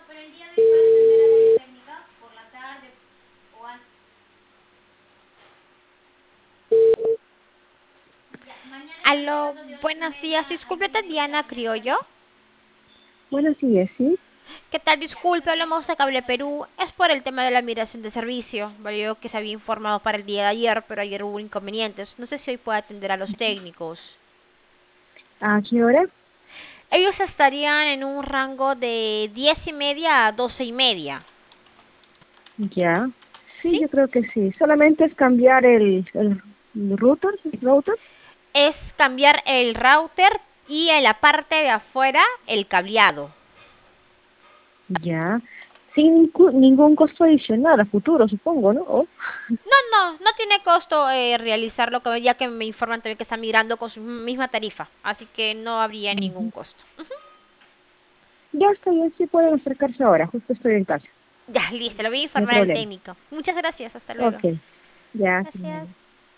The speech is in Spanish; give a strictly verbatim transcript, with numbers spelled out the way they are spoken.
Aló, buenos días. Disculpe, Diana Criollo. Buenos días, sí. ¿Qué tal? Disculpe, hablamos de Cable Perú. Es por el tema de la migración de servicio. Valió que se había informado para el día de ayer, pero ayer hubo inconvenientes. No sé si hoy puede atender a los técnicos. ¿A qué hora? Ellos estarían en un rango de diez y media a doce y media. Ya. Sí, ¿Sí? yo creo que sí. Solamente es cambiar el, el router, el router. Es cambiar el router y en la parte de afuera el cableado. Ya. Sin cu- ningún costo adicional a futuro, supongo, ¿no? ¿O? No, no, no tiene costo eh, realizarlo, como- ya que me informan también que están migrando con su misma tarifa, así que no habría ningún Ujú. costo. Ya está bien, sí pueden acercarse ahora. Justo estoy en casa. Ya, listo, lo voy a No hay informar al problema. técnico. Muchas gracias, hasta luego. Ok. Ya. Gracias.